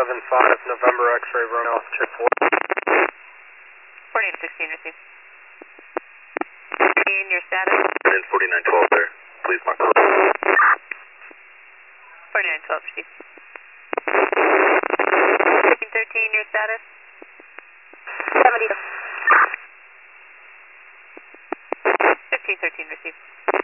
4975 November X-ray run off check 4. 4816 received. In your status? And 4912 there. Please mark. 4912 received. 1513 your status? 70. 1513 received.